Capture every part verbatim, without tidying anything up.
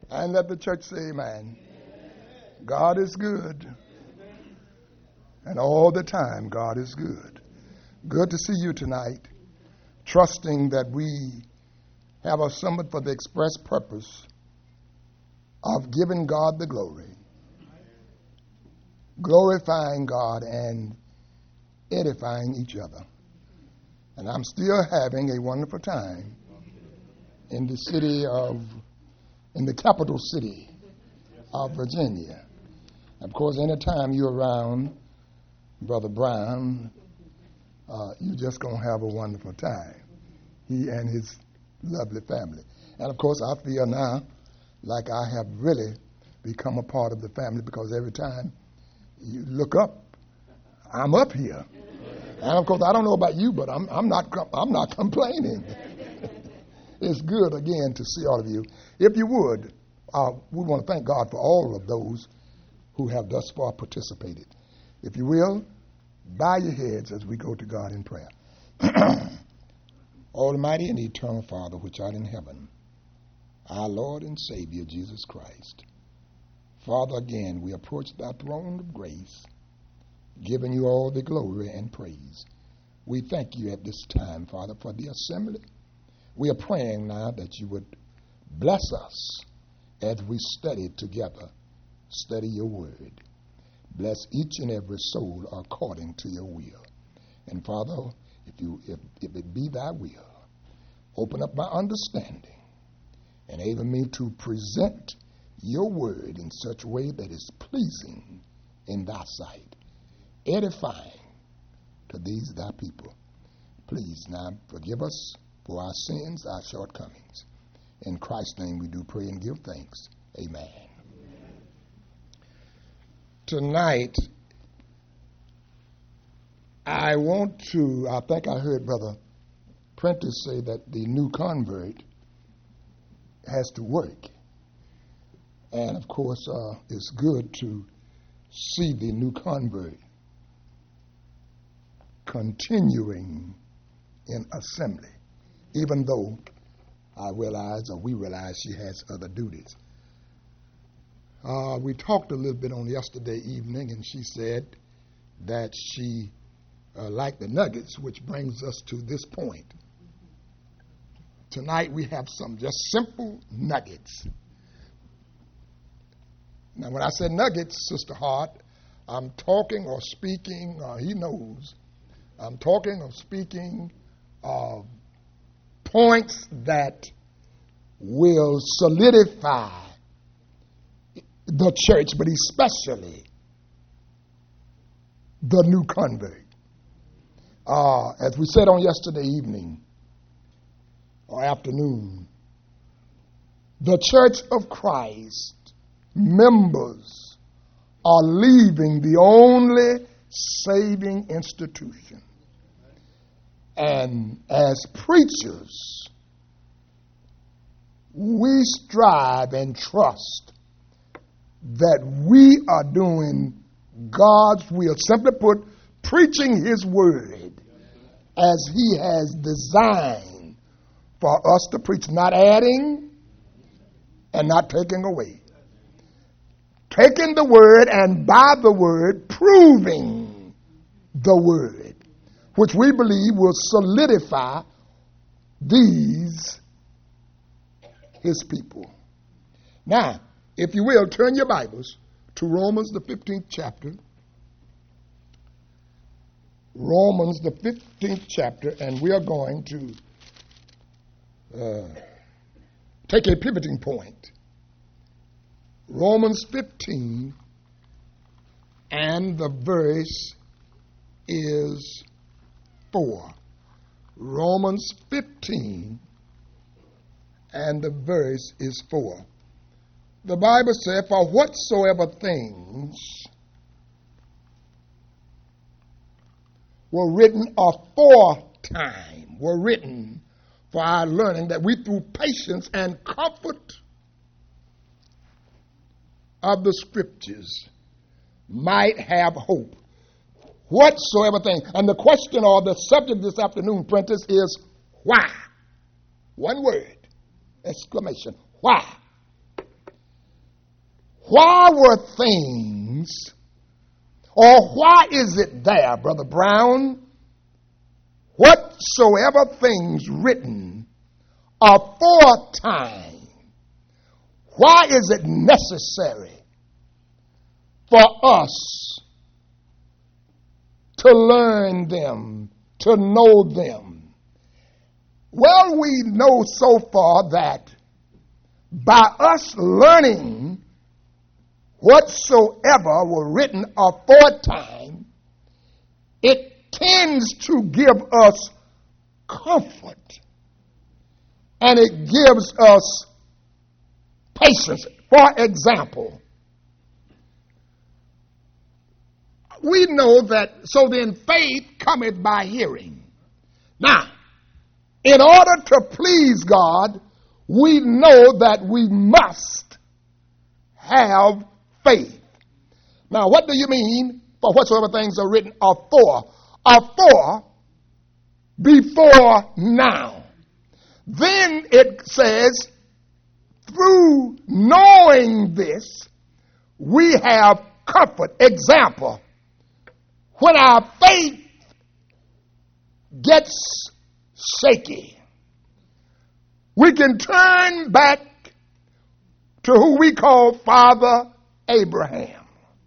And let the church say amen. God is good. And all the time, God is good. Good to see you tonight, trusting that we have assembled for the express purpose of giving God the glory, glorifying God, and edifying each other. And I'm still having a wonderful time in the city of, in the capital city of Virginia. Of course, anytime you're around Brother Brown, uh, you're just going to have a wonderful time. He and his lovely family. And of course, I feel now like I have really become a part of the family, because every time you look up, I'm up here. And of course, I don't know about you, but I'm, I'm not I'm not complaining. It's good again to see all of you. If you would, uh, we want to thank God for all of those who have thus far participated. If you will, bow your heads as we go to God in prayer. Almighty and eternal Father, which art in heaven, our Lord and Savior, Jesus Christ. Father, again, we approach thy throne of grace, giving you all the glory and praise. We thank you at this time, Father, for the assembly. We are praying now that you would bless us as we study together, study your word. Bless each and every soul according to your will. And Father, if you if, if it be thy will, open up my understanding, enable me to present your word in such a way that is pleasing in thy sight, edifying to these thy people. Please now forgive us for our sins, our shortcomings. In Christ's name we do pray and give thanks. Amen. Amen. Tonight, I want to, I think I heard Brother Prentice say that the new convert has to work. And of course, uh, it's good to see the new convert continuing in assembly, even though I realize, or we realize, she has other duties. Uh, we talked a little bit on yesterday evening, and she said that she uh, liked the nuggets, which brings us to this point. Tonight we have some just simple nuggets. Now, when I said nuggets, Sister Hart, I'm talking or speaking, or he knows, I'm talking or speaking of points that will solidify the church, but especially the new convert. Uh, as we said on yesterday evening or afternoon, the Church of Christ members are leaving the only saving institution. And as preachers, we strive and trust that we are doing God's will. Simply put, preaching his word as he has designed for us to preach, not adding and not taking away. Taking the word and by the word proving the word, which we believe will solidify these his people. Now, if you will, turn your Bibles to Romans, the fifteenth chapter. Romans, the fifteenth chapter, and we are going to uh, take a pivoting point. Romans fifteen, and the verse is four. Romans fifteen, and the verse is four. The Bible says, for whatsoever things were written aforetime, were written for our learning, that we through patience and comfort of the scriptures might have hope. Whatsoever thing. And the question or the subject this afternoon, Prentice, is why? One word. Exclamation. Why? why were things, or why is it there, Brother Brown, whatsoever things written aforetime, why is it necessary for us to learn them, to know them? Well, we know so far that by us learning whatsoever were written aforetime, it tends to give us comfort, and it gives us patience. For example, we know that, so then faith cometh by hearing. Now, in order to please God, we know that we must have faith. Now, what do you mean for whatsoever things are written afore? Afore, before now. Then it says, through knowing this, we have comfort. Example, when our faith gets shaky, we can turn back to who we call Father Abraham.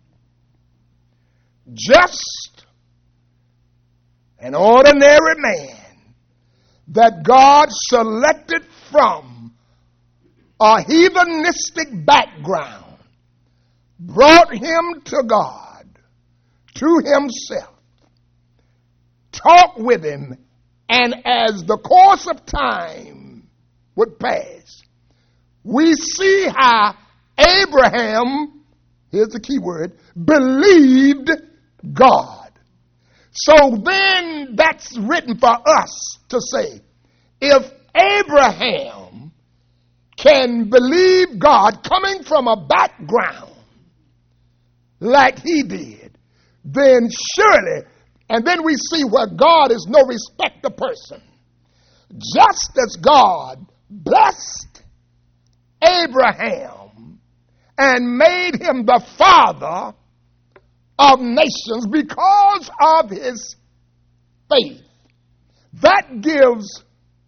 Just an ordinary man that God selected from a heathenistic background, brought him to God, to himself, talked with him, and as the course of time would pass, we see how Abraham, here's the key word, believed God. So then that's written for us to say, if Abraham can believe God coming from a background like he did, then surely, and then we see where God is no respecter of person. Just as God blessed Abraham and made him the father of nations because of his faith, that gives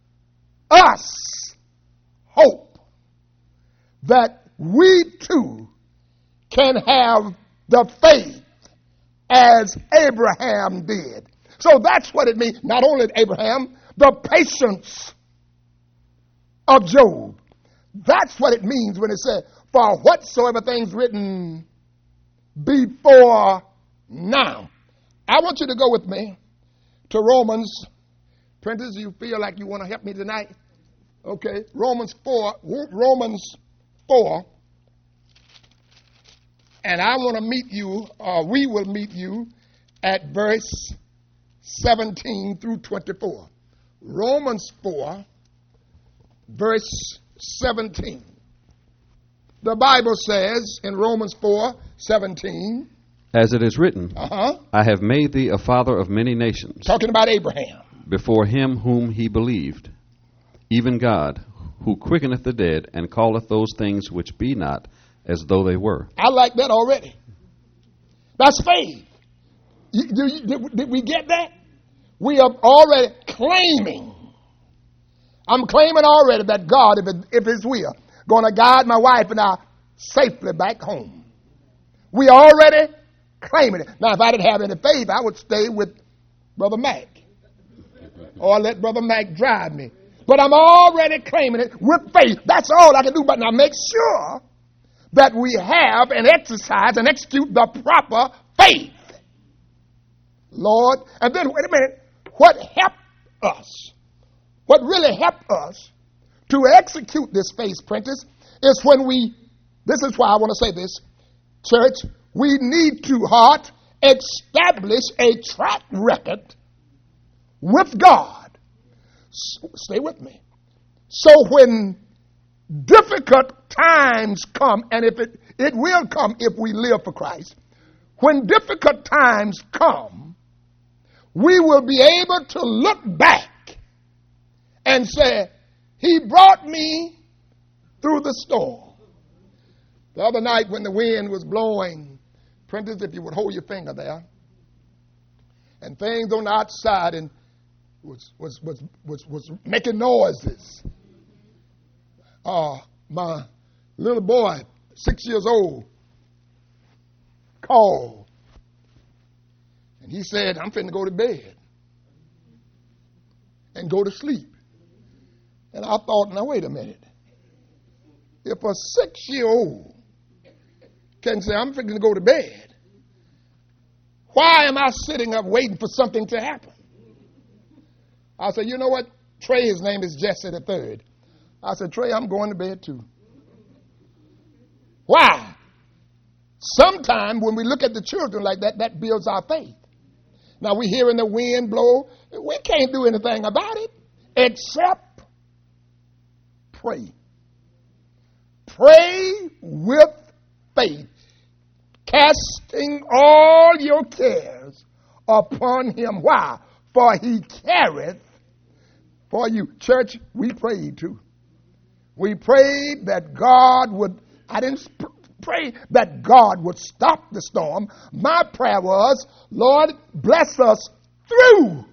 us hope that we too can have the faith as Abraham did. So that's what it means. Not only Abraham, the patience of Job. That's what it means when it says, for whatsoever things written before now. I want you to go with me to Romans. Prentice, you feel like you want to help me tonight? Okay, Romans four, Romans four. And I want to meet you, or we will meet you at verse seventeen through twenty-four. Romans four, verse seventeen. The Bible says in Romans four, seventeen. As it is written, uh-huh. I have made thee a father of many nations. Talking about Abraham. Before him whom he believed, even God, who quickeneth the dead, and calleth those things which be not as though they were. I like that already. That's faith. You, do you, did, did we get that? We are already claiming. I'm claiming already that God, if, it, if His will, going to guide my wife and I safely back home. We already claiming it. Now, if I didn't have any faith, I would stay with Brother Mac. Or let Brother Mac drive me. But I'm already claiming it with faith. That's all I can do. But now make sure that we have and exercise and execute the proper faith. Lord, and then wait a minute. What helped us, what really helped us to execute this faith, Prentice, is when we, this is why I want to say this, church, we need to, heart, establish a track record with God. S- stay with me. So when difficult times come, and if it, it will come if we live for Christ, when difficult times come, we will be able to look back and say, He brought me through the storm. The other night when the wind was blowing, Prentice, if you would hold your finger there, and things on the outside and was was was was, was making noises. Uh, my little boy, six years old, called. And he said, I'm finna go to bed and go to sleep. And I thought, now wait a minute. If a six-year-old can say, I'm finna go to bed, why am I sitting up waiting for something to happen? I said, you know what? Trey, his name is Jesse the third. I said, Trey, I'm going to bed too. Why? Sometimes when we look at the children like that, that builds our faith. Now we're hearing the wind blow. We can't do anything about it except pray. Pray with faith, casting all your cares upon him. Why? For he careth for you. Church, we prayed too. We prayed that God would, I didn't pray that God would stop the storm. My prayer was, Lord, bless us through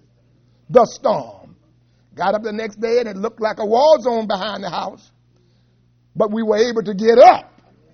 the storm. Got up the next day and it looked like a war zone behind the house. But we were able to get up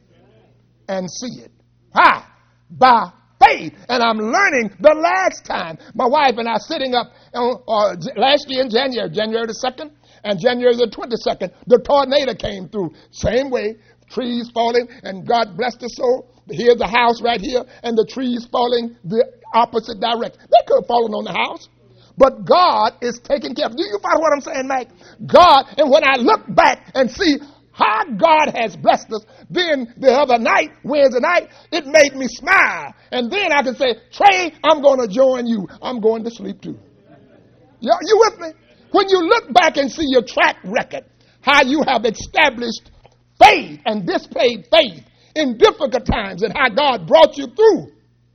and see it. Why? By faith. And I'm learning the last time. My wife and I sitting up on, uh, last year in January, January the second and January the twenty-second, the tornado came through. Same way, trees falling, and God blessed us so. Here's the house right here, and the trees falling the opposite direction. They could have fallen on the house. But God is taking care of. Do you follow what I'm saying, Mike? God, and when I look back and see how God has blessed us, then the other night, Wednesday night, it made me smile. And then I can say, Trey, I'm going to join you. I'm going to sleep too. You, you with me? When you look back and see your track record, how you have established faith and displayed faith in difficult times and how God brought you through,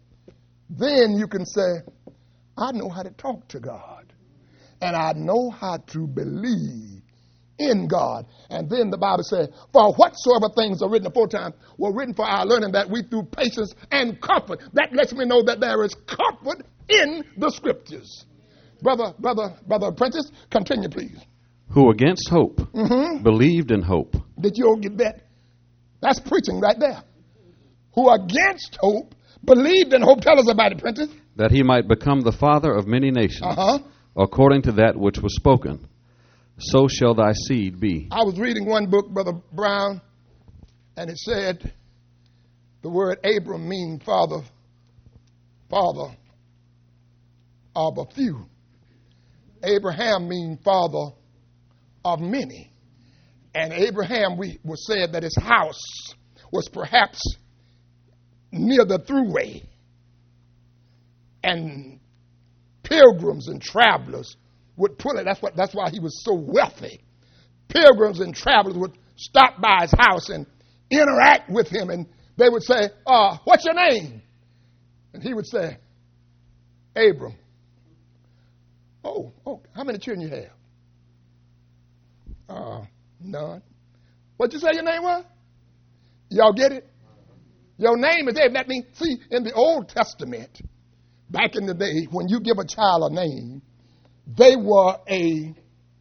then you can say, I know how to talk to God and I know how to believe in God. And then the Bible says, for whatsoever things are written aforetime were written for our learning, that we through patience and comfort. That lets me know that there is comfort in the scriptures. Brother, brother, brother apprentice, continue please. Who against hope Mm-hmm. believed in hope. Did you all get that? That's preaching right there. Who against hope believed in hope. Tell us about it, apprentice. That he might become the father of many nations, Uh-huh. according to that which was spoken. So shall thy seed be. I was reading one book, Brother Brown, and it said the word Abram means father, father of a few. Abraham means father of many. And Abraham, we was said that his house was perhaps near the throughway. And pilgrims and travelers would pull it. That's what. That's why he was so wealthy. Pilgrims and travelers would stop by his house and interact with him, and they would say, uh, what's your name? And he would say, Abram. Oh, oh, how many children you have? Uh, none. What'd you say your name was? Y'all get it? Your name is Abram. That means, see, in the Old Testament, back in the day, when you give a child a name, they were a,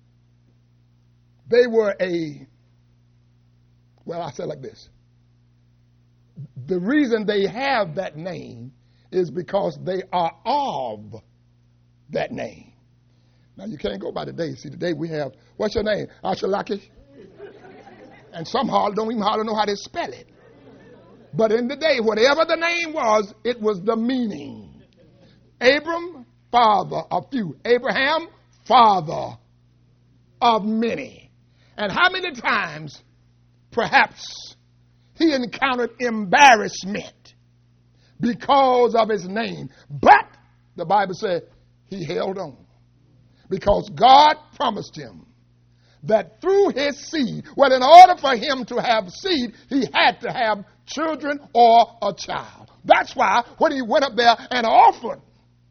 they were a, well, I say it like this. The reason they have that name is because they are of that name. Now, you can't go by the day. See, today we have, what's your name? Ashalaki? And some hardly don't even hardly know how to spell it. But in the day, whatever the name was, it was the meaning. Abram, father of few. Abraham, father of many. And how many times, perhaps, he encountered embarrassment because of his name. But, the Bible said, he held on. Because God promised him that through his seed, well, in order for him to have seed, he had to have children or a child. That's why when he went up there and offered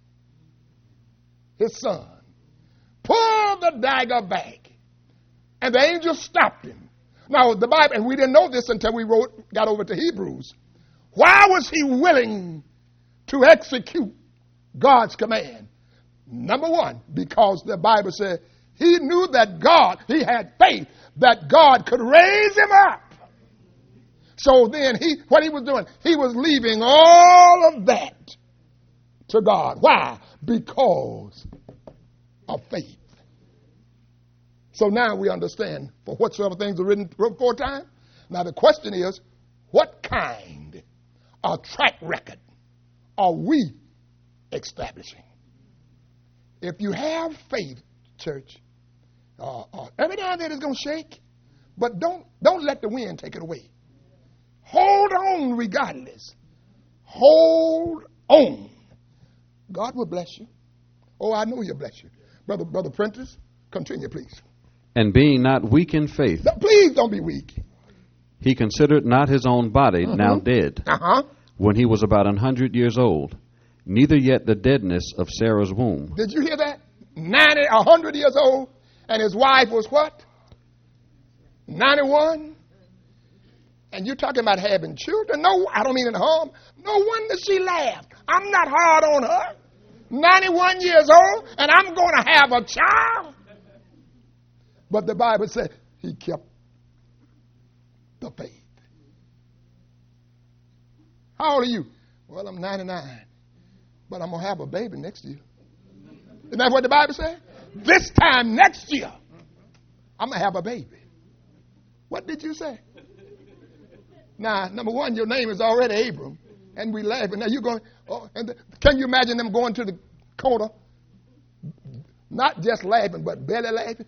his son, pulled the dagger back, and the angel stopped him. Now, the Bible, and we didn't know this until we wrote, got over to Hebrews. Why was he willing to execute God's command? Number one, because the Bible said he knew that God, he had faith that God could raise him up. So then he, what he was doing, he was leaving all of that to God. Why? Because of faith. So now we understand, for whatsoever things are written aforetime. Now the question is, what kind of track record are we establishing? If you have faith, church, uh, uh, every now and then it's going to shake, but don't don't let the wind take it away. Hold on regardless. Hold on. God will bless you. Oh, I know he'll bless you. Brother, Brother Prentice, continue, please. And being not weak in faith, No, please don't be weak. he considered not his own body Uh-huh. now dead, Uh-huh. when he was about an hundred years old, neither yet the deadness of Sarah's womb. Did you hear that? ninety, a hundred years old, and his wife was what? ninety-one? And you're talking about having children? No, I don't mean in harm. No wonder she laughed. I'm not hard on her. ninety-one years old, and I'm going to have a child. But the Bible said he kept the faith. How old are you? Well, I'm ninety-nine, but I'm going to have a baby next year. Isn't that what the Bible said? This time next year, I'm going to have a baby. What did you say? Now, number one, your name is already Abram, and we laugh. And now you're going, oh, and the, can you imagine them going to the corner, not just laughing, but belly laughing?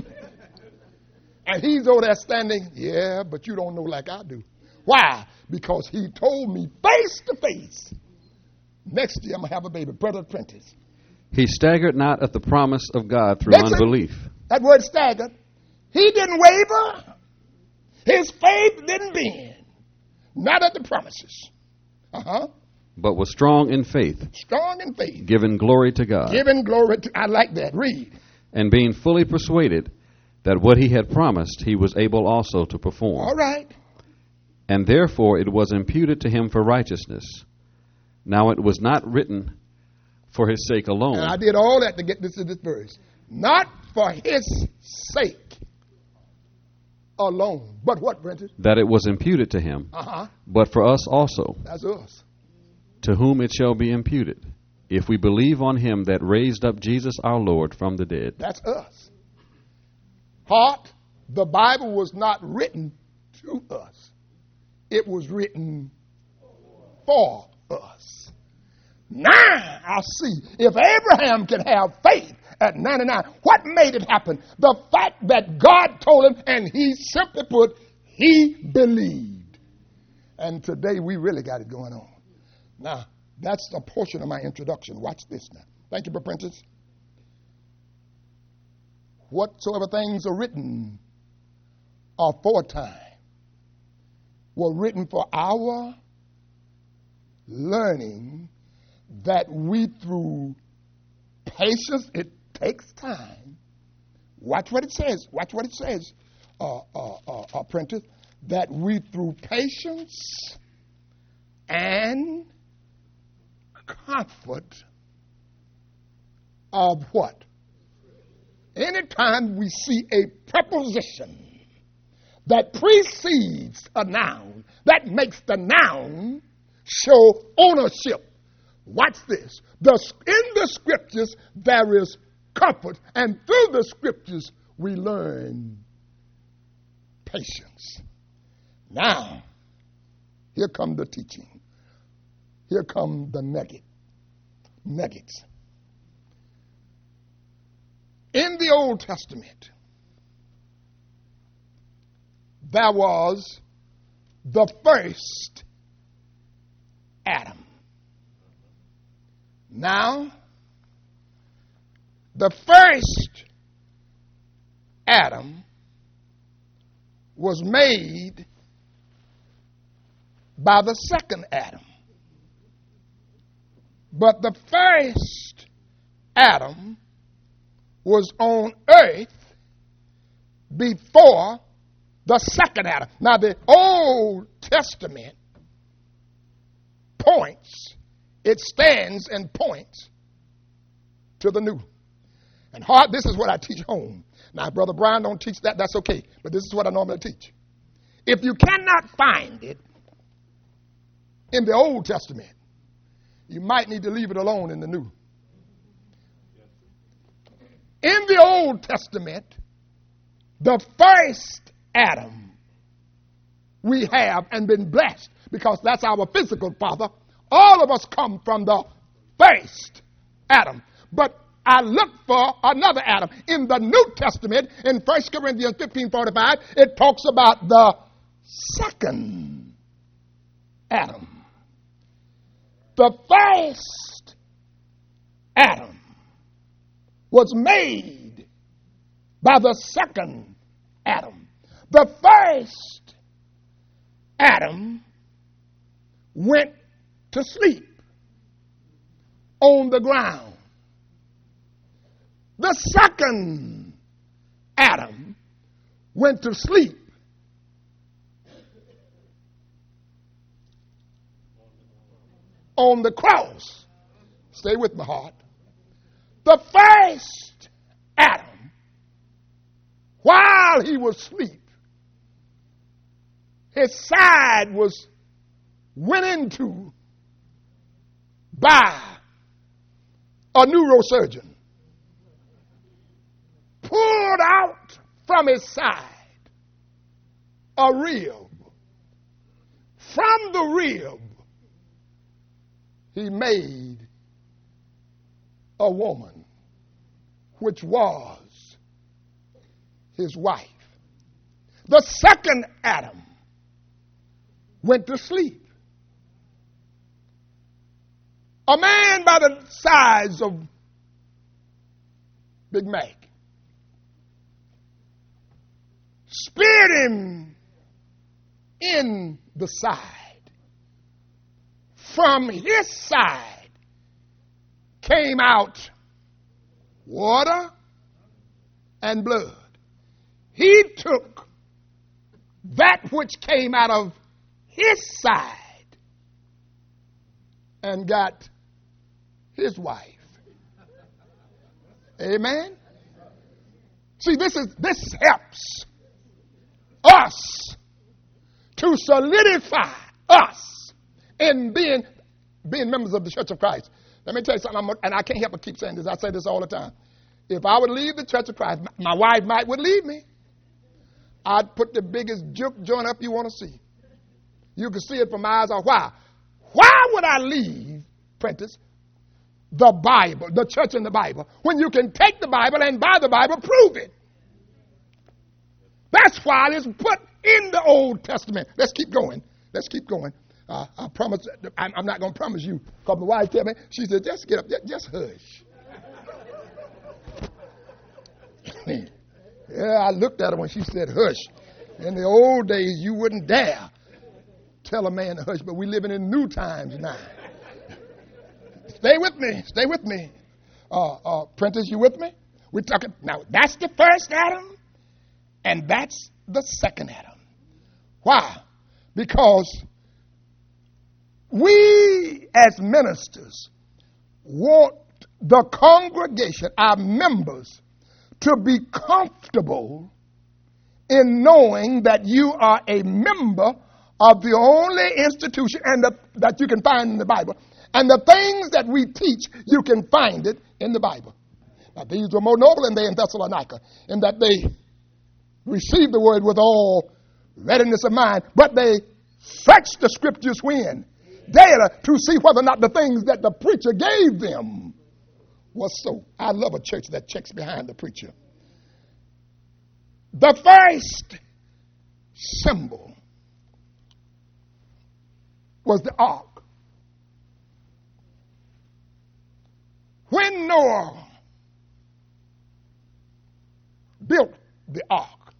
And he's over there standing, yeah, but you don't know like I do. Why? Because he told me face to face, next year I'm going to have a baby. Brother Prentice. He staggered not at the promise of God through That's it. unbelief, That word staggered. He didn't waver. His faith didn't bend. Not at the promises. Uh-huh. but was strong in faith, Strong in faith. giving glory to God, Giving glory to, I like that. Read. and being fully persuaded that what he had promised he was able also to perform. All right. And therefore it was imputed to him for righteousness. Now it was not written for his sake alone, And I did all that to get this to this verse. Not for his sake alone. But what, Brenton? that it was imputed to him, Uh-huh. but for us also, That's us. to whom it shall be imputed, if we believe on him that raised up Jesus our Lord from the dead. That's us. Heart, the Bible was not written to us. It was written for us. Now I see if Abraham can have faith at ninety-nine, what made it happen? The fact that God told him, and he simply put, he believed. And today we really got it going on. Now, that's a portion of my introduction. Watch this now. Thank you, Brother Prentice. Whatsoever things are written aforetime were written for our learning, that we through patience, it takes time. Watch what it says. Watch what it says, uh, uh, uh, apprentice. That we through patience and comfort of what? Anytime we see a preposition that precedes a noun, that makes the noun show ownership. Watch this. The, in the scriptures, there is comfort, and through the scriptures, we learn patience. Now, here come the teaching. Here come the nugget. Nuggets. In the Old Testament, there was the first Adam. Now, the first Adam was made by the second Adam. But the first Adam was on earth before The second Adam. Now, the Old Testament points, it stands and points to the new. And hard, this is what I teach home. Now, Brother Brian don't teach that, that's okay. But this is what I normally teach. If you cannot find it in the Old Testament, you might need to leave it alone in the New. In the Old Testament, the first Adam we have and been blessed, because that's our physical father. All of us come from the first Adam. But I look for another Adam. In the New Testament, in First Corinthians fifteen forty-five, it talks about the second Adam. The first Adam was made by the second Adam. The first Adam went to sleep on the ground. The second Adam went to sleep on the cross. Stay with my heart. The first Adam, while he was asleep, his side was went into by a neurosurgeon. Pulled out from his side a rib. From the rib, he made a woman, which was his wife. The second Adam went to sleep. A man by the size of Big Mac speared him in the side. From his side came out water and blood. He took that which came out of his side and got his wife. Amen? See, this is this helps us to solidify us in being being members of the Church of Christ. Let me tell you something, I'm, and I can't help but keep saying this. I say this all the time. If I would leave the Church of Christ, my wife might would leave me. I'd put the biggest juke joint up you want to see. You can see it from my eyes off. Why? Why would I leave, Prentice, the Bible, the church in the Bible, when you can take the Bible and by the Bible prove it? That's why it's put in the Old Testament. Let's keep going. Let's keep going. Uh, I promise, I'm, I'm not going to promise you, because my wife tell me, she said, just get up, just, just hush. Yeah, I looked at her when she said hush. In the old days, you wouldn't dare tell a man to hush, but we're living in new times now. Stay with me. Stay with me. Uh, uh, Prentice, you with me? We're talking, now, that's the first Adam, and that's the second Adam. Why? Because we as ministers want the congregation, our members, to be comfortable in knowing that you are a member of the only institution and the, that you can find in the Bible. And the things that we teach, you can find it in the Bible. Now, these were more noble than they in Thessalonica, in that they received the word with all readiness of mind, but they searched the scriptures when? Daily, to see whether or not the things that the preacher gave them was so. I love a church that checks behind the preacher. The first symbol was the ark. When Noah built the ark,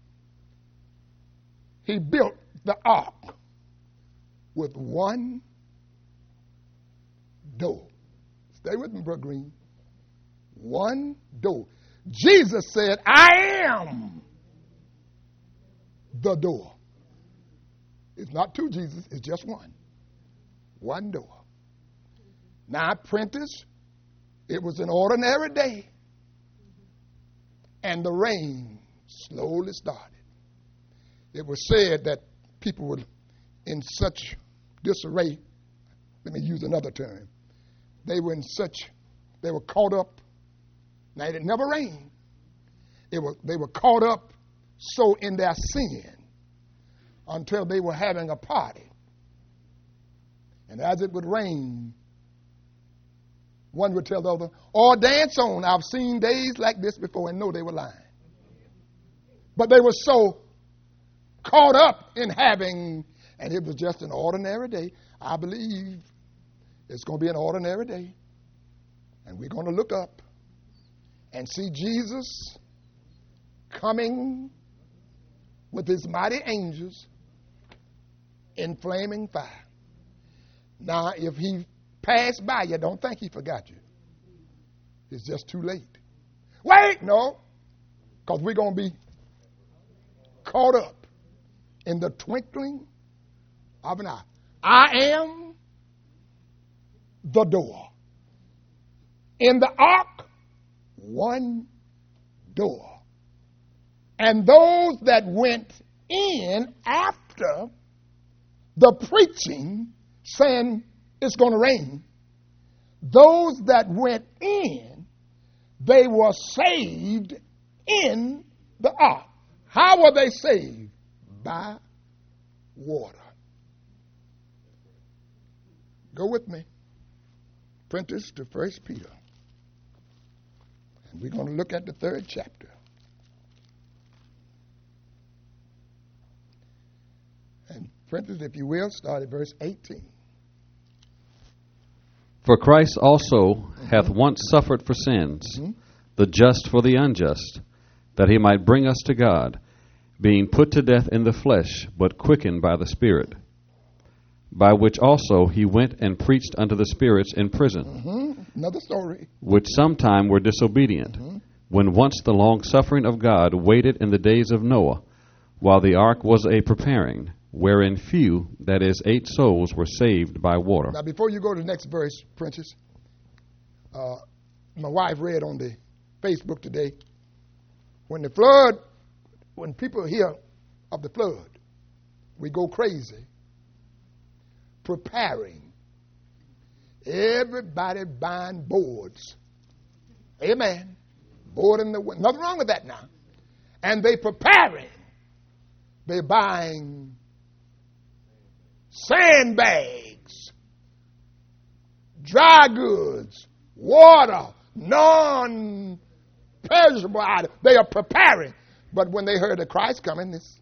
he built the ark with one door. Stay with me, Brother Green. One door. Jesus said, I am the door. It's not two Jesus, it's just one. One door. Now, Prentice, it was an ordinary day, and the rain slowly started. It was said that people were in such disarray. Let me use another term. They were in such, they were caught up. Now, it never rained. It was, they were caught up so in their sin until they were having a party. And as it would rain, one would tell the other, "Oh, dance on. I've seen days like this before," and know they were lying. But they were so caught up in having, and it was just an ordinary day. I believe it's going to be an ordinary day. And we're going to look up and see Jesus coming with his mighty angels in flaming fire. Now, if he passed by you, don't think he forgot you. It's just too late. Wait, no, because we're going to be caught up in the twinkling of an eye. I am the door. In the ark, one door. And those that went in after the preaching saying it's going to rain, those that went in, they were saved in the ark. How were they saved? By water. Go with me. Prentice to First Peter. And we're going to look at the third chapter. And Prentice, if you will, start at verse eighteen. For Christ also mm-hmm. hath once suffered for sins, mm-hmm. the just for the unjust, that he might bring us to God, being put to death in the flesh, but quickened by the Spirit, by which also he went and preached unto the spirits in prison, mm-hmm. another story, which sometime were disobedient, mm-hmm. when once the long suffering of God waited in the days of Noah, while the ark was a preparing, wherein few, that is, eight souls, were saved by water. Now, before you go to the next verse, Prentice, uh, my wife read on the Facebook today, when the flood, when people hear of the flood, we go crazy, preparing. Everybody buying boards. Amen. Board in the wind. Nothing wrong with that now. And they preparing. They're buying sandbags, dry goods, water, non-perishable items. They are preparing. But when they heard of Christ coming, this,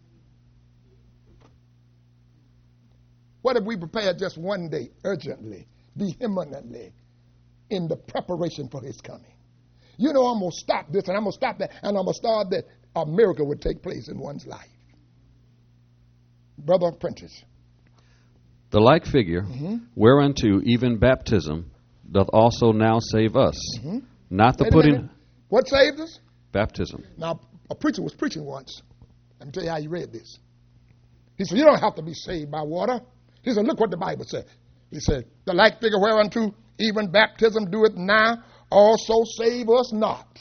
what if we prepared just one day, urgently, vehemently, in the preparation for his coming? You know, I'm going to stop this and I'm going to stop that and I'm going to start that. A miracle would take place in one's life. Brother Prentice. The like figure, mm-hmm. whereunto even baptism doth also now save us, mm-hmm. not the Wait putting... What saved us? Baptism. Now, a preacher was preaching once. Let me tell you how he read this. He said, you don't have to be saved by water. He said, look what the Bible said. He said, the like figure whereunto even baptism doeth now also save us not.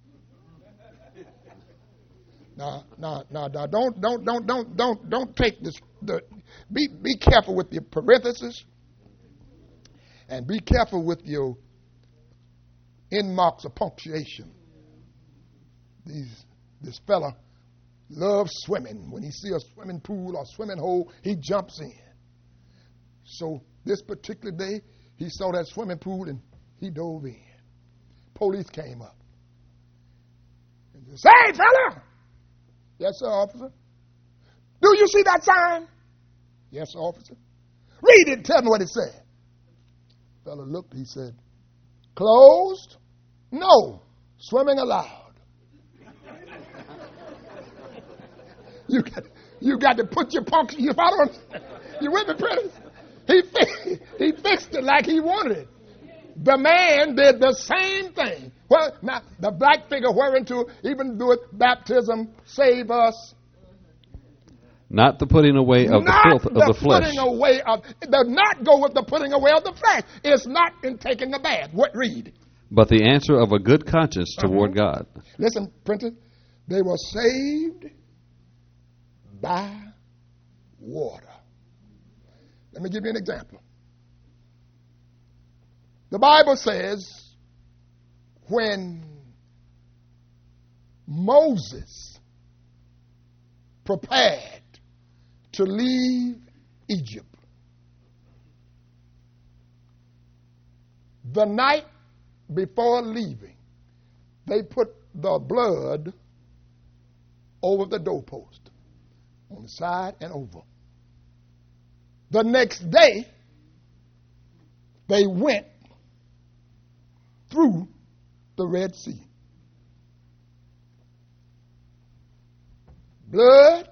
Now, now, now, now, don't, don't, don't, don't, don't, don't take this. The, be, be careful with your parentheses, and be careful with your end marks of punctuation. These, this fella loves swimming. When he sees a swimming pool or swimming hole, he jumps in. So this particular day, he saw that swimming pool and he dove in. Police came up and said, "Hey, fella!" "Yes, sir, officer." "Do you see that sign?" "Yes, sir, officer." "Read it and tell me what it said." The fellow looked, he said, "Closed? No. Swimming allowed." You got, you got to put your punch, you follow? You with me, Prentice? He, fi- he fixed it like he wanted it. The man did the same thing. Well, now, the black figure whereunto even doeth baptism save us. Not the putting away of not the filth of the, the flesh. putting away of, does not go with the putting away of the flesh. It's not in taking a bath. What read? But the answer of a good conscience toward Uh-huh. God. Listen, Prentice, they were saved by water. Let me give you an example. The Bible says when Moses prepared to leave Egypt, the night before leaving, they put the blood over the doorpost, on the side and over. The next day, they went through the Red Sea. Blood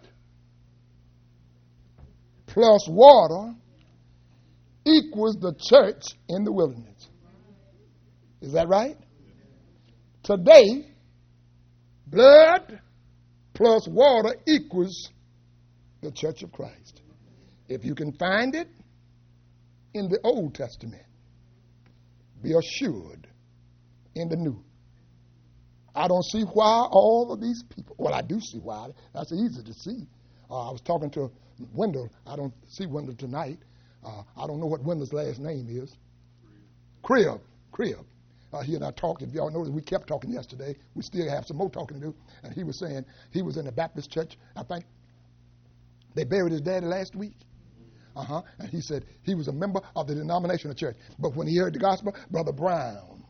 plus water equals the church in the wilderness. Is that right? Today, blood plus water equals the church of Christ. If you can find it in the Old Testament, be assured in the New. I don't see why all of these people, well, I do see why. That's easy to see. Uh, I was talking to Wendell. I don't see Wendell tonight. Uh, I don't know what Wendell's last name is. Crib. Crib. Uh, he and I talked. If y'all noticed, we kept talking yesterday. We still have some more talking to do. And he was saying he was in the Baptist church. I think they buried his daddy last week. Uh-huh. And he said he was a member of the denominational church. But when he heard the gospel, Brother Brown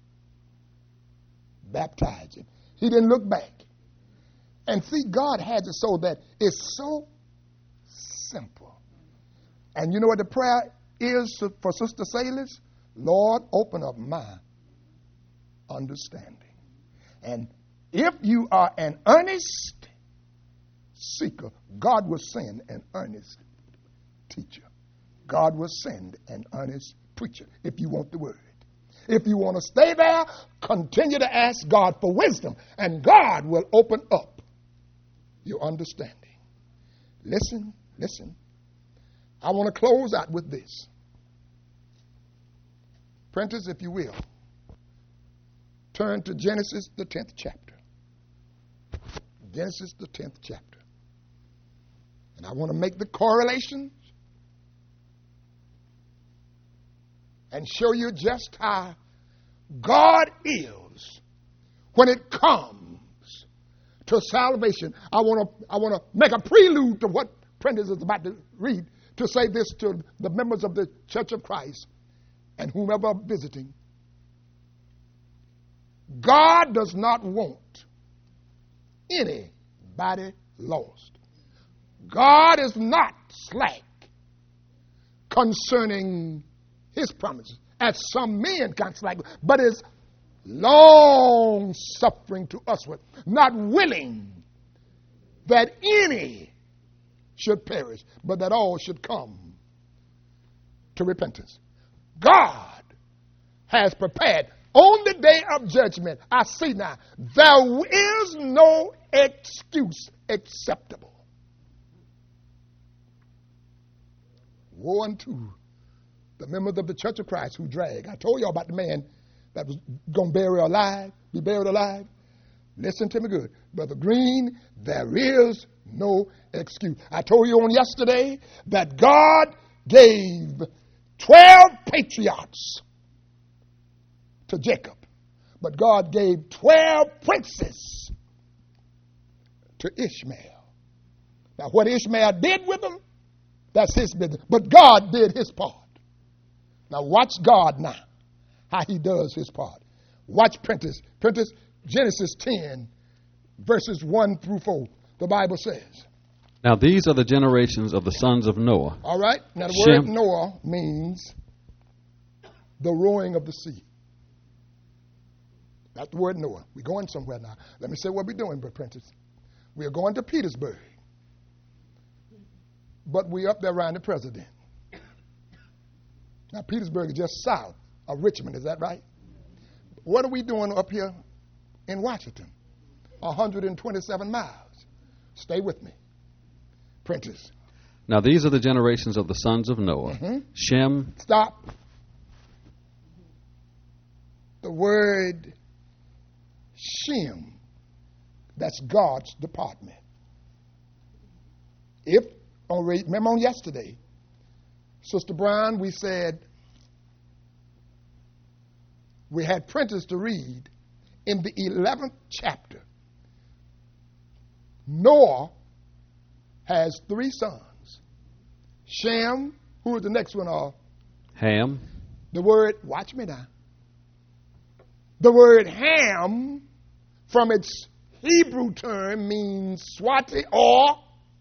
baptized him. He didn't look back. And see, God has it so that it's so simple. And you know what the prayer is for Sister Sailors? Lord, open up my understanding. And if you are an earnest seeker, God will send an earnest teacher. God will send an earnest preacher if you want the word. If you want to stay there, continue to ask God for wisdom, and God will open up your understanding. Listen, listen. I want to close out with this. Prentice, if you will, turn to Genesis, the tenth chapter. Genesis, the tenth chapter. And I want to make the correlations and show you just how God is when it comes to salvation. I want to I want to make a prelude to what Prentice is about to read, to say this to the members of the Church of Christ and whomever are visiting. God does not want anybody lost. God is not slack concerning his promises, as some men can slack, but is long suffering to usward, not willing that any should perish, but that all should come to repentance. God has prepared on the day of judgment. I see now, there is no excuse acceptable. Woe unto the members of the Church of Christ who drag. I told you about the man that was going to bury alive, be buried alive. Listen to me good. Brother Green, there is no excuse. I told you on yesterday that God gave twelve patriarchs to Jacob, but God gave twelve princes to Ishmael. Now, what Ishmael did with them, that's his business. But God did his part. Now, watch God now, how he does his part. Watch Prentice. Prentice, Genesis ten, verses one through four. The Bible says. Now, these are the generations of the sons of Noah. All right. Now, the Shem. word Noah means the rowing of the sea. That's the word Noah. We're going somewhere now. Let me say what we're doing, Brother Prentice. We are going to Petersburg. But we're up there around the president. Now, Petersburg is just south of Richmond. Is that right? What are we doing up here in Washington? one hundred twenty-seven miles. Stay with me. Prentice. Now these are the generations of the sons of Noah. Mm-hmm. Shem. Stop. The word Shem, that's God's department. If, on, remember on yesterday, Sister Brown, we said we had Prentice to read in the eleventh chapter. Noah has three sons. Shem, who is the next one? Of Ham. the word, watch me now. The word Ham, from its Hebrew term, means Swati or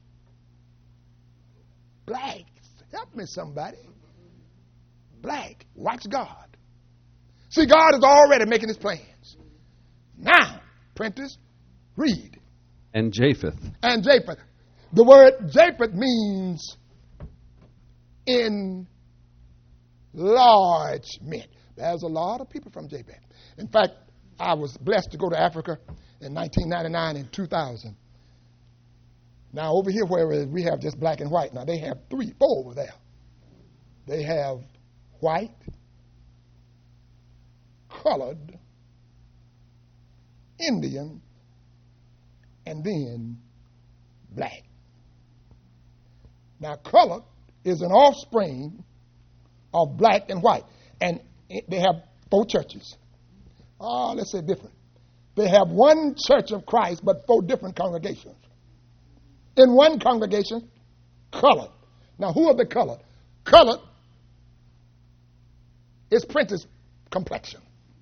black. Help me, somebody. Black. Watch God. See, God is already making his plans. Now, Prentice, read. And Japheth. And Japheth. The word Japheth means enlargement. There's a lot of people from Japheth. In fact, I was blessed to go to Africa in nineteen ninety-nine and two thousand. Now, over here where we have just black and white, now they have three, four over there. They have white, colored, Indian, and then black. Now, colored is an offspring of black and white. And they have four churches. Oh, let's say different. They have one church of Christ, but four different congregations. In one congregation, colored. Now, who are the colored? Colored is Prentice complexion.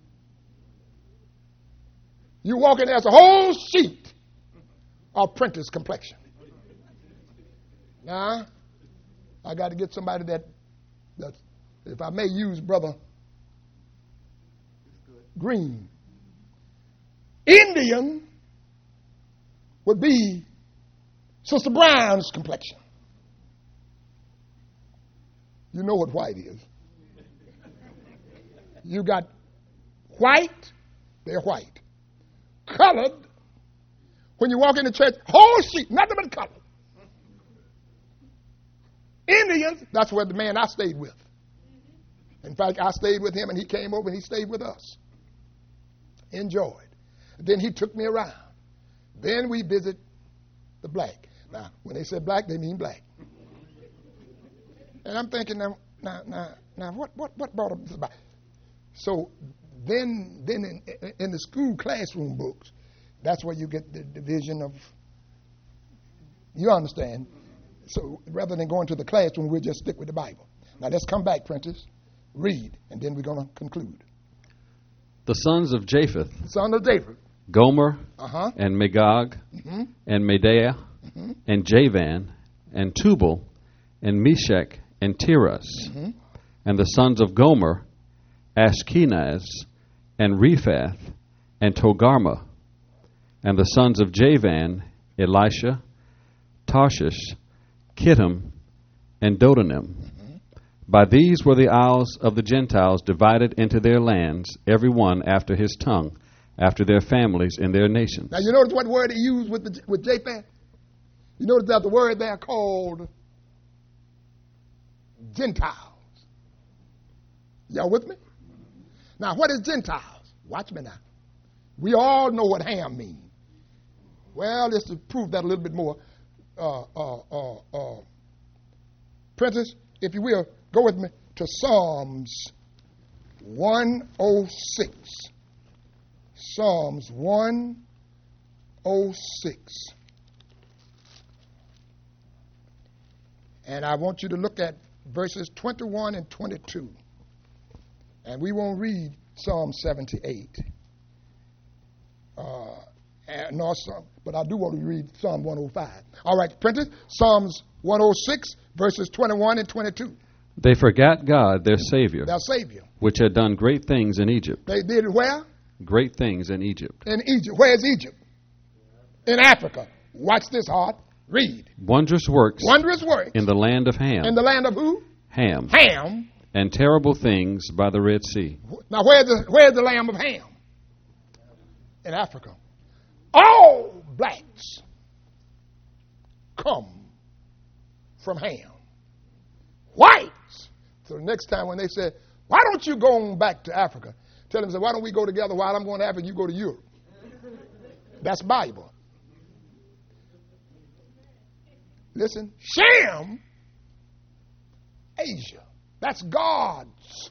You walk in, there's a whole sheet of Prentice complexion. Now, I got to get somebody that, that, if I may use Brother Green. Indian would be Sister Brown's complexion. You know what white is. You got white, they're white. Colored, when you walk in the church, whole sheet, nothing but color. Indians, that's where the man I stayed with. In fact, I stayed with him and he came over and he stayed with us. Enjoyed. Then he took me around. Then we visit the black. Now, when they say black, they mean black. And I'm thinking, now, now, now, now what, what, what brought up this about? So then, then in, in the school classroom books, that's where you get the division of, you understand. So rather than going to the classroom, we'll just stick with the Bible. Now let's come back, Prentice. Read, and then we're going to conclude. The sons of Japheth. Son of Japheth. Gomer, Uh-huh. and Magog, Mm-hmm. and Medea, Mm-hmm. and Javan, and Tubal, and Meshach, and Tiras. Mm-hmm. And the sons of Gomer, Ashkenaz, and Rephath, and Togarmah. And the sons of Javan, Elisha, Tarshish, Kittim, and Dodanim. Mm-hmm. By these were the isles of the Gentiles divided into their lands, every one after his tongue, after their families in their nations. Now you notice what word he used with the, with Japheth? You notice that the word there called Gentiles. Y'all with me? Now what is Gentiles? Watch me now. We all know what Ham means. Well, just to prove that a little bit more, uh, uh, uh, uh, Prentice, if you will, go with me to Psalms one oh six. Psalms one oh six. And I want you to look at verses twenty-one and twenty-two. And we won't read Psalm seventy-eight. Uh, and nor some, but I do want to read Psalm one oh five. All right, Prentice, Psalms one oh six, verses twenty-one and twenty-two. They forgot God, their Savior, Their Savior. which had done great things in Egypt. They did it where? Great things in Egypt. In Egypt. Where's Egypt? In Africa. Watch this, Hart. Read. Wondrous works Wondrous works. in the land of Ham. In the land of who? Ham. Ham. And terrible things by the Red Sea. Now, where's the, where's the land of Ham? In Africa. All blacks come from Ham. Whites. So the next time when they say, why don't you go on back to Africa? Tell them, say, why don't we go together while I'm going to Africa, you go to Europe. That's Bible. Listen, Shem, Asia. That's God's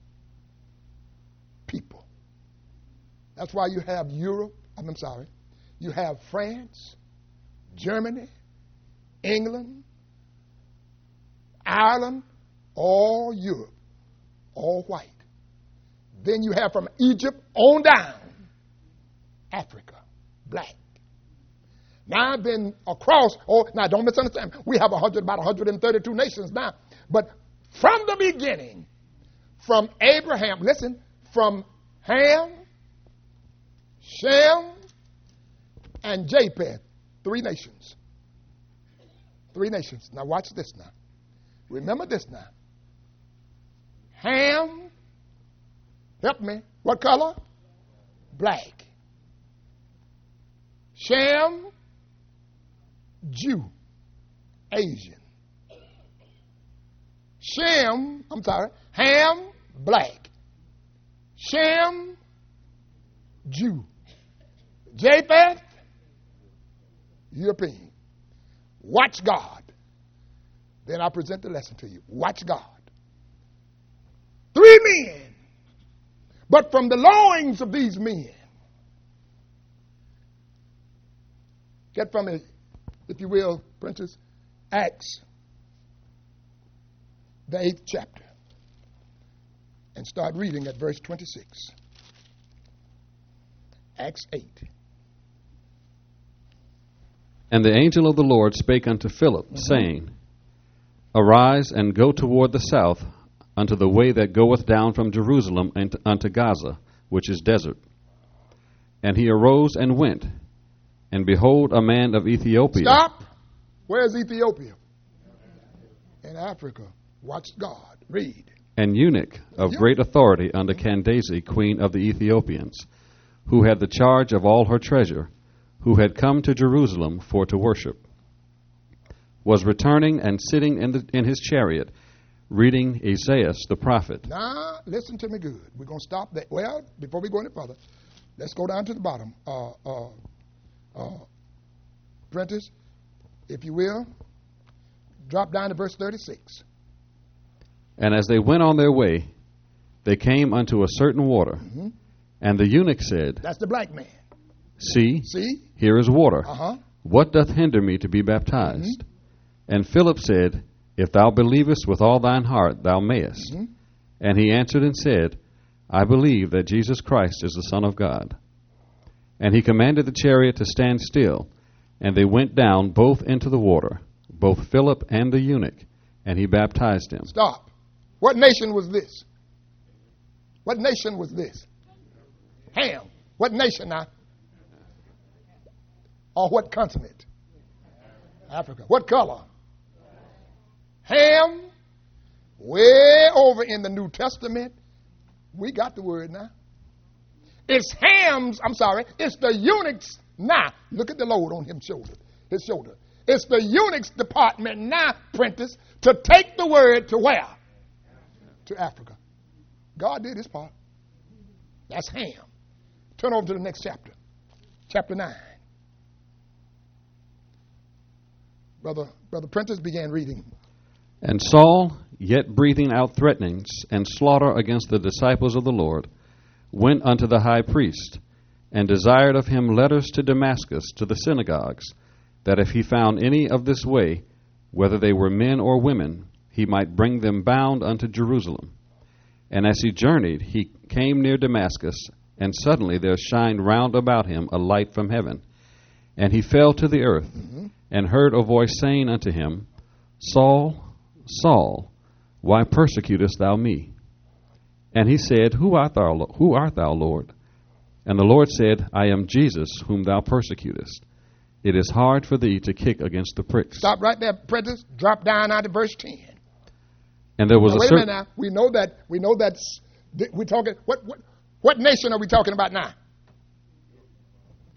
people. That's why you have Europe, I'm sorry, you have France, Germany, England, Ireland, all Europe, all white. Then you have from Egypt on down, Africa, black. Now I've been across, oh, now don't misunderstand, we have a hundred, about one hundred thirty-two nations now. But from the beginning, from Abraham, listen, from Ham, Shem, and Japheth, three nations. Three nations. Now watch this now. Remember this now. Ham, help me, what color? Black. Shem, Jew, Asian. Shem, I'm sorry, Ham, black. Shem, Jew. Japheth, European. Watch God. Then I present the lesson to you. Watch God. Three men. But from the loins of these men, get from it, if you will, Princess, Acts, the eighth chapter, and start reading at verse twenty-six. Acts eight. And the angel of the Lord spake unto Philip, mm-hmm. saying, Arise and go toward the south unto the way that goeth down from Jerusalem unto Gaza, which is desert. And he arose and went, and behold, a man of Ethiopia. Stop! Where's Ethiopia? In Africa. Watch God. Read. An eunuch of Eunuch. great authority under Candace, queen of the Ethiopians, who had the charge of all her treasure, who had come to Jerusalem for to worship, was returning and sitting in, the, in his chariot, reading Isaiah the prophet. Now, listen to me good. We're going to stop there. Well, before we go any further, let's go down to the bottom. Uh, uh, uh, Prentice, if you will, drop down to verse thirty-six. And as they went on their way, they came unto a certain water. Mm-hmm. And the eunuch said, that's the black man. See, See? here is water. Uh-huh. What doth hinder me to be baptized? Mm-hmm. And Philip said, If thou believest with all thine heart, thou mayest. Mm-hmm. And he answered and said, I believe that Jesus Christ is the Son of God. And he commanded the chariot to stand still, and they went down both into the water, both Philip and the eunuch, and he baptized him. Stop. What nation was this? What nation was this? Ham. What nation now? Or what continent? Africa. What color? Ham. Way over in the New Testament. We got the word now. It's Ham's, I'm sorry, it's the eunuch's now. Look at the load on his shoulder. His shoulder. It's the eunuch's department now, Prentice, to take the word to where? To Africa. God did his part. That's Ham. Turn over to the next chapter. Chapter nine. Brother, Brother Prentice began reading. And Saul, yet breathing out threatenings and slaughter against the disciples of the Lord, went unto the high priest, and desired of him letters to Damascus to the synagogues, that if he found any of this way, whether they were men or women, he might bring them bound unto Jerusalem. And as he journeyed, he came near Damascus, and suddenly there shined round about him a light from heaven. And he fell to the earth, mm-hmm. and heard a voice saying unto him, Saul, Saul, why persecutest thou me? And he said, Who art thou, who art thou, Lord? And the Lord said, I am Jesus, whom thou persecutest. It is hard for thee to kick against the pricks. Stop right there, Prentice. Drop down out to verse ten. And there was now, a wait certain... a minute now. We know that. We know that's. We're talking. What? What? What nation are we talking about now?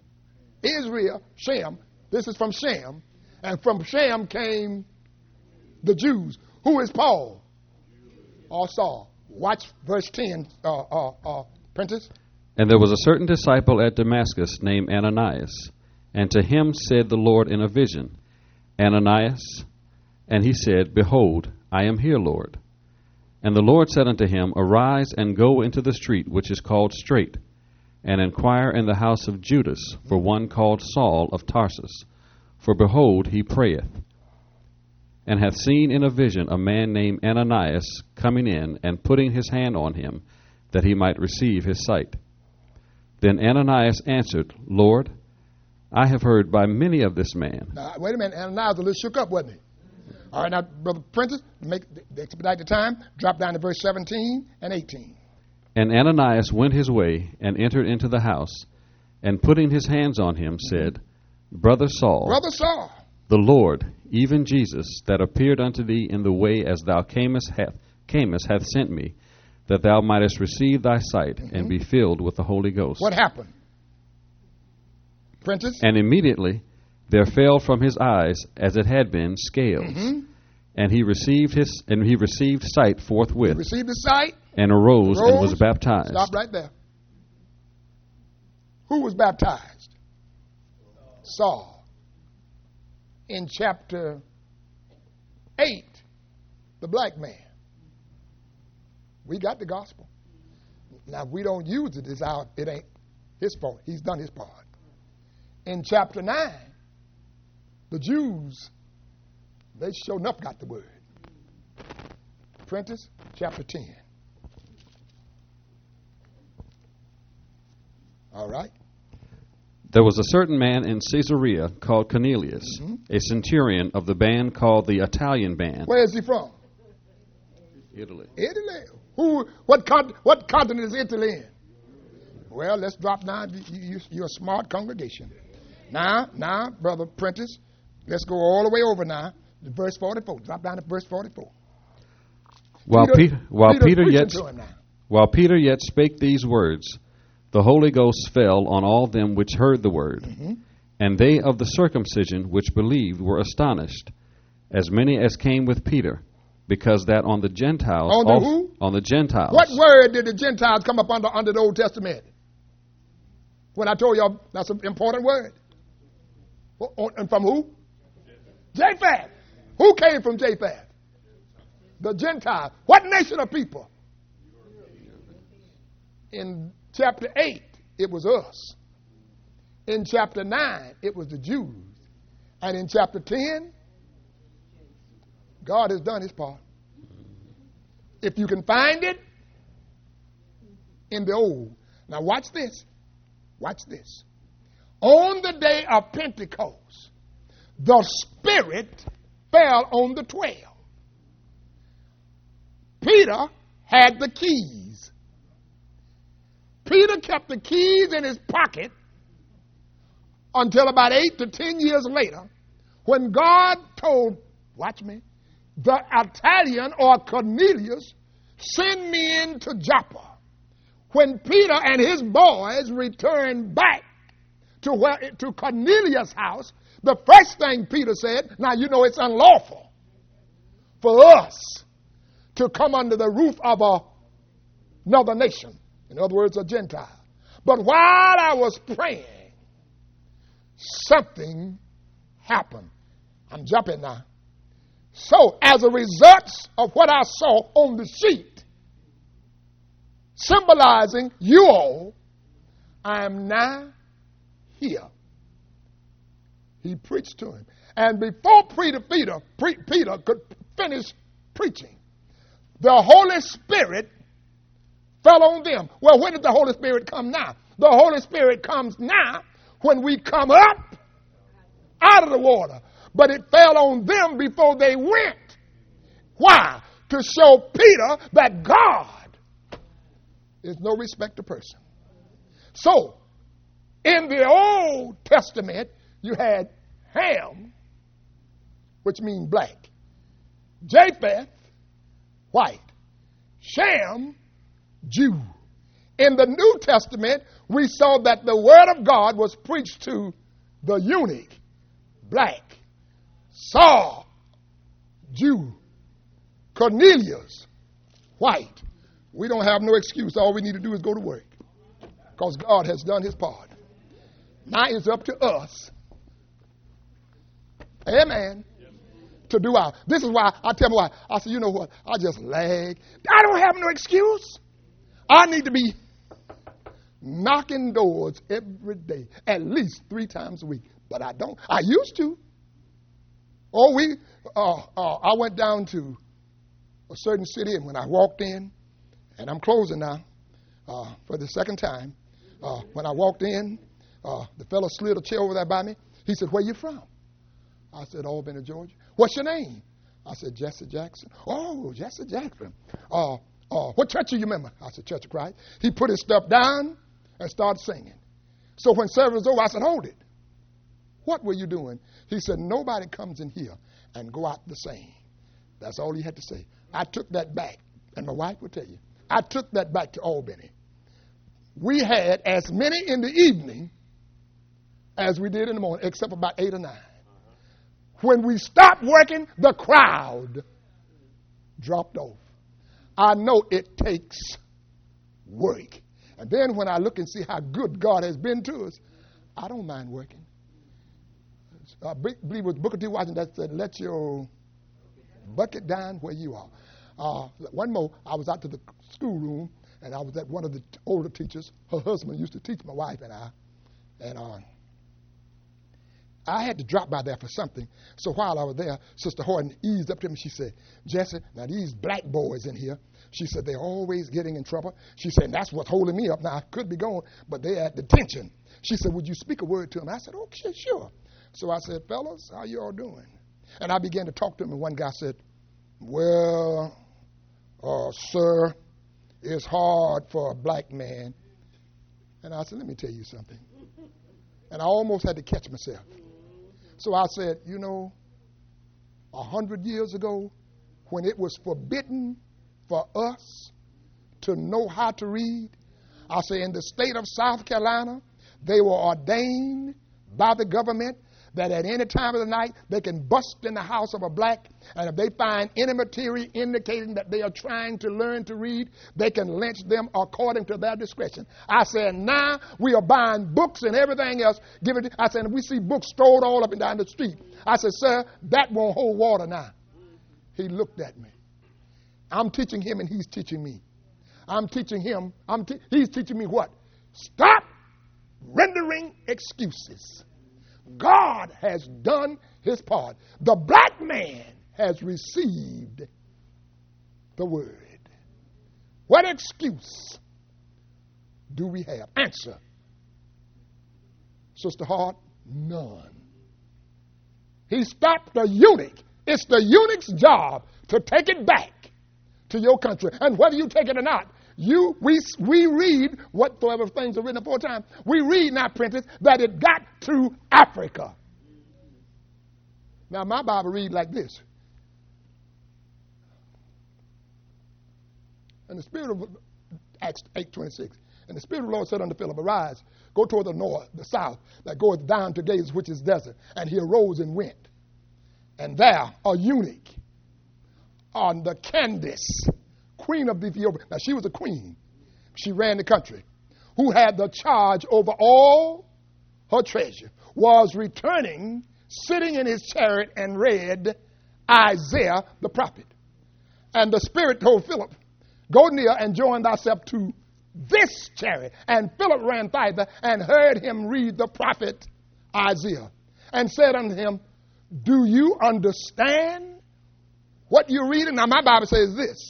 Israel, Shem. This is from Shem, and from Shem came The Jews. Who is Paul? Or Saul. Watch verse ten, uh, uh, uh, Prentice. And there was a certain disciple at Damascus named Ananias, and to him said the Lord in a vision, Ananias. And he said, Behold, I am here, Lord. And the Lord said unto him, Arise and go into the street which is called Straight, and inquire in the house of Judas for one called Saul of Tarsus. For behold, he prayeth, and hath seen in a vision a man named Ananias coming in and putting his hand on him, that he might receive his sight. Then Ananias answered, Lord, I have heard by many of this man. Now, wait a minute. Ananias was a little shook up, wasn't he? All right, now, Brother Prentice, make the expedite the time. Drop down to verse seventeen and eighteen. And Ananias went his way and entered into the house, and putting his hands on him, said, Brother Saul, Brother Saul, the Lord, even Jesus, that appeared unto thee in the way as thou camest hath, camest, hath sent me, that thou mightest receive thy sight mm-hmm. and be filled with the Holy Ghost. What happened? Prentice? And immediately there fell from his eyes, as it had been, scales, mm-hmm. and he received his and he received sight forthwith. He received his sight and arose, arose and was baptized. Stop right there. Who was baptized? Saul. In chapter eight, the black man. We got the gospel. Now, if we don't use it, it's out. It ain't his fault. He's done his part. In chapter nine, the Jews, they sure enough got the word. Prentice, chapter ten. All right. There was a certain man in Caesarea called Cornelius, mm-hmm. a centurion of the band called the Italian band. Where is he from? Italy. Italy. Who? What, con- what continent is Italy in? Well, let's drop down. You, you, you're a smart congregation. Now, now, Brother Prentice, let's go all the way over now to verse forty-four. Drop down to verse forty-four. While Peter, Peter, while Peter, Peter yet while Peter yet spake these words, the Holy Ghost fell on all them which heard the word, mm-hmm. and they of the circumcision which believed were astonished, as many as came with Peter, because that on the Gentiles on the also, who? on the Gentiles. What word did the Gentiles come up under under the Old Testament? When I told y'all that's an important word. And from who? Japheth. Who came from Japheth? The Gentiles. What nation of people? In chapter eight, it was us. In chapter nine, it was the Jews. And in chapter ten, God has done his part. If you can find it in the old. Now watch this. Watch this. On the day of Pentecost, the Spirit fell on the twelve. Peter had the keys. Peter kept the keys in his pocket until about eight to ten years later, when God told, watch me, the Italian or Cornelius, send me into Joppa. When Peter and his boys returned back to where to Cornelius' house, the first thing Peter said, now you know it's unlawful for us to come under the roof of a, another nation. In other words, a Gentile. But while I was praying, something happened. I'm jumping now. So, as a result of what I saw on the sheet, symbolizing you all, I am now here. He preached to him. And before Peter, Peter, Peter could finish preaching, the Holy Spirit fell on them. Well, when did the Holy Spirit come now? The Holy Spirit comes now when we come up out of the water. But it fell on them before they went. Why? To show Peter that God is no respecter of person. So, in the Old Testament, you had Ham, which means black. Japheth, white. Shem, Jew. In the New Testament, we saw that the word of God was preached to the eunuch, black. Saul, Jew. Cornelius White. We don't have no excuse. All we need to do is go to work because God has done his part. Now it's up to us, amen, to do our. This is why I tell my wife, I said, you know what? I just lag. I don't have no excuse. I need to be knocking doors every day, at least three times a week. But I don't. I used to. Oh, we. Uh, uh, I went down to a certain city, and when I walked in, and I'm closing now uh, for the second time. Uh, when I walked in, uh, the fellow slid a chair over there by me. He said, "Where you from?" I said, "Albany, Georgia." "What's your name?" I said, "Jesse Jackson." "Oh, Jesse Jackson. Uh, uh, what church are you member?" I said, "Church of Christ." He put his stuff down and started singing. So when service was over, I said, "Hold it. What were you doing?" He said, "Nobody comes in here and go out the same." That's all he had to say. I took that back, and my wife will tell you. I took that back to Albany. We had as many in the evening as we did in the morning, except about eight or nine. When we stopped working, the crowd dropped off. I know it takes work. And then when I look and see how good God has been to us, I don't mind working. I believe it was Booker T. Washington that said, "Let your bucket down where you are." Uh, one more, I was out to the schoolroom, and I was at one of the older teachers. Her husband used to teach my wife and I. And uh, I had to drop by there for something. So while I was there, Sister Horton eased up to me. She said, "Jesse, now these black boys in here," she said, "they're always getting in trouble." She said, "That's what's holding me up. Now, I could be going, but they're at detention." She said, "Would you speak a word to them?" I said, "Okay, sure." So I said, "Fellas, how you all doing?" And I began to talk to them, and one guy said, "Well, uh, sir, it's hard for a black man." And I said, "Let me tell you something." And I almost had to catch myself. So I said, "You know, a hundred years ago, when it was forbidden for us to know how to read, I say in the state of South Carolina, they were ordained by the government that at any time of the night they can bust in the house of a black, and if they find any material indicating that they are trying to learn to read, they can lynch them according to their discretion." I said, now we are buying books and everything else. Give it. I said, we see books stowed all up and down the street. I said, "Sir, that won't hold water now." He looked at me. I'm teaching him and he's teaching me. I'm teaching him. I'm te- he's teaching me what? Stop rendering excuses. God has done his part. The black man has received the word. What excuse do we have? Answer. Sister Hart, none. He stopped the eunuch. It's the eunuch's job to take it back to your country. And whether you take it or not, You, we, we read whatsoever things are written aforetime. We read now, Prentice, that it got to Africa. Now, my Bible reads like this. And the Spirit of Acts eight twenty-six. And the Spirit of the Lord said unto Philip, "Arise, go toward the north, the south, that goeth down to Gaza, which is desert." And he arose and went. And there a eunuch on the Candace, queen of Ethiopia. Now, she was a queen. She ran the country. Who had the charge over all her treasure, was returning, sitting in his chariot, and read Isaiah the prophet. And the Spirit told Philip, "Go near and join thyself to this chariot." And Philip ran thither and heard him read the prophet Isaiah, and said unto him, "Do you understand what you're reading?" Now, my Bible says this.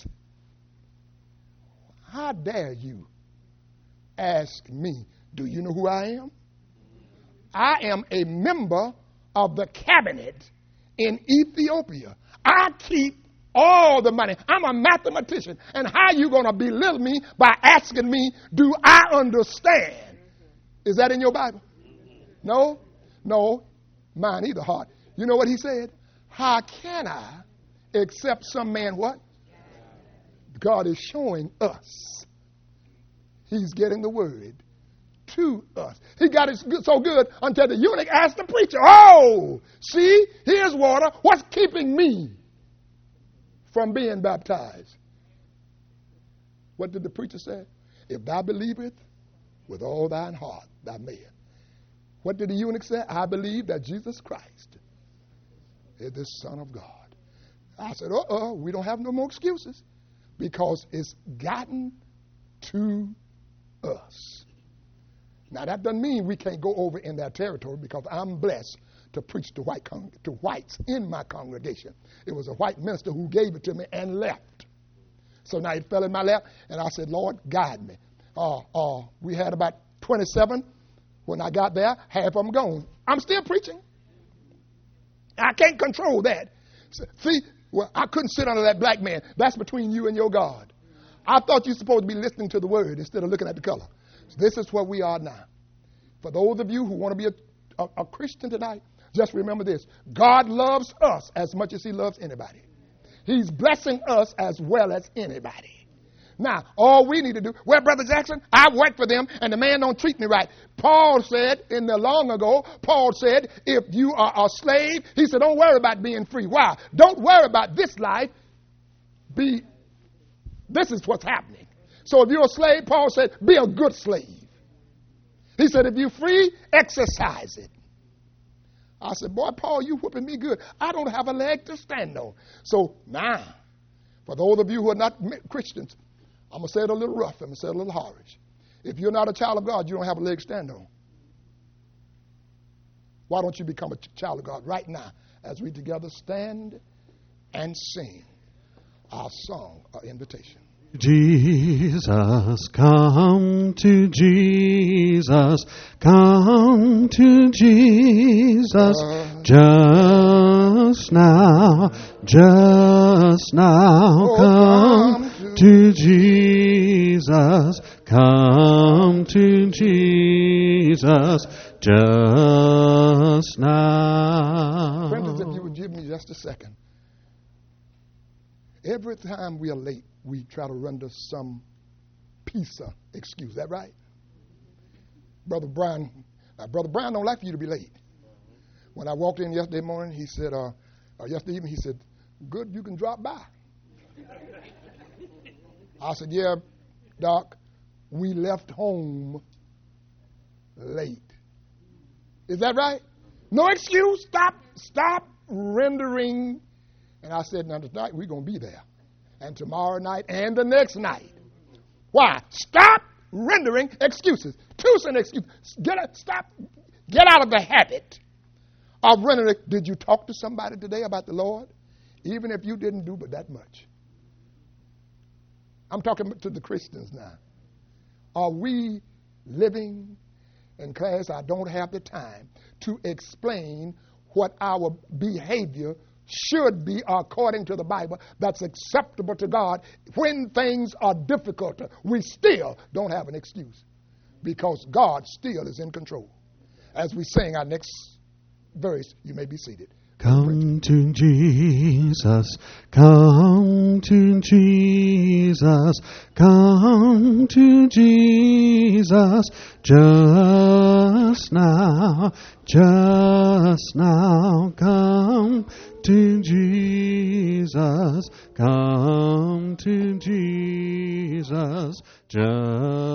How dare you ask me, do you know who I am? I am a member of the cabinet in Ethiopia. I keep all the money. I'm a mathematician. And how are you going to belittle me by asking me, do I understand? Is that in your Bible? No? No. Mine either, Hart. You know what he said? How can I except some man what? God is showing us. He's getting the word to us. He got it so good until the eunuch asked the preacher, "Oh, see, here's water. What's keeping me from being baptized. What did the preacher say? If thou believest with all thine heart, thou mayest. What did the eunuch say? I believe that Jesus Christ is the Son of God. I said, uh-uh, we don't have no more excuses because it's gotten to us. Now, that doesn't mean we can't go over in that territory because I'm blessed to preach to, white con- to whites in my congregation. It was a white minister who gave it to me and left. So now it fell in my lap, and I said, Lord, guide me. Uh, uh, we had about twenty-seven. When I got there, half of them gone. I'm still preaching. I can't control that. See, well, I couldn't sit under that black man. That's between you and your God. I thought you were supposed to be listening to the word instead of looking at the color. So this is where we are now. For those of you who want to be a, a, a Christian tonight, just remember this. God loves us as much as he loves anybody. He's blessing us as well as anybody. Now, all we need to do, well, Brother Jackson, I work for them, and the man don't treat me right. Paul said, in the long ago, Paul said, if you are a slave, he said, don't worry about being free. Why? Don't worry about this life. Be, this is what's happening. So if you're a slave, Paul said, be a good slave. He said, if you're free, exercise it. I said, boy, Paul, you whooping me good. I don't have a leg to stand on. So now, for those of you who are not Christians, I'm going to say it a little rough. I'm going to say it a little harsh. If you're not a child of God, you don't have a leg to stand on. Why don't you become a child of God right now as we together stand and sing our song, our invitation. Jesus, come to Jesus, come to Jesus, just now, just now, come to Jesus, come to Jesus, just now. Friends, if you would give me just a second. Every time we are late, we try to render some piece of excuse. Is that right? Brother Brian, uh, Brother Brian don't like for you to be late. When I walked in yesterday morning, he said, uh, uh, yesterday evening, he said, good, you can drop by. I said, yeah, Doc, we left home late. Is that right? No excuse. Stop, stop rendering. And I said, now tonight we're going to be there. And tomorrow night and the next night. Why? Stop rendering excuses. Two cent excuses. Get a, stop. Get out of the habit of rendering. Did you talk to somebody today about the Lord? Even if you didn't do but that much. I'm talking to the Christians now. Are we living in class? I don't have the time to explain what our behavior should be according to the Bible that's acceptable to God. When things are difficult, we still don't have an excuse because God still is in control. As we sing our next verse, you may be seated. Come to Jesus, come to Jesus, come to Jesus, just now, just now, come to Jesus, come to Jesus, just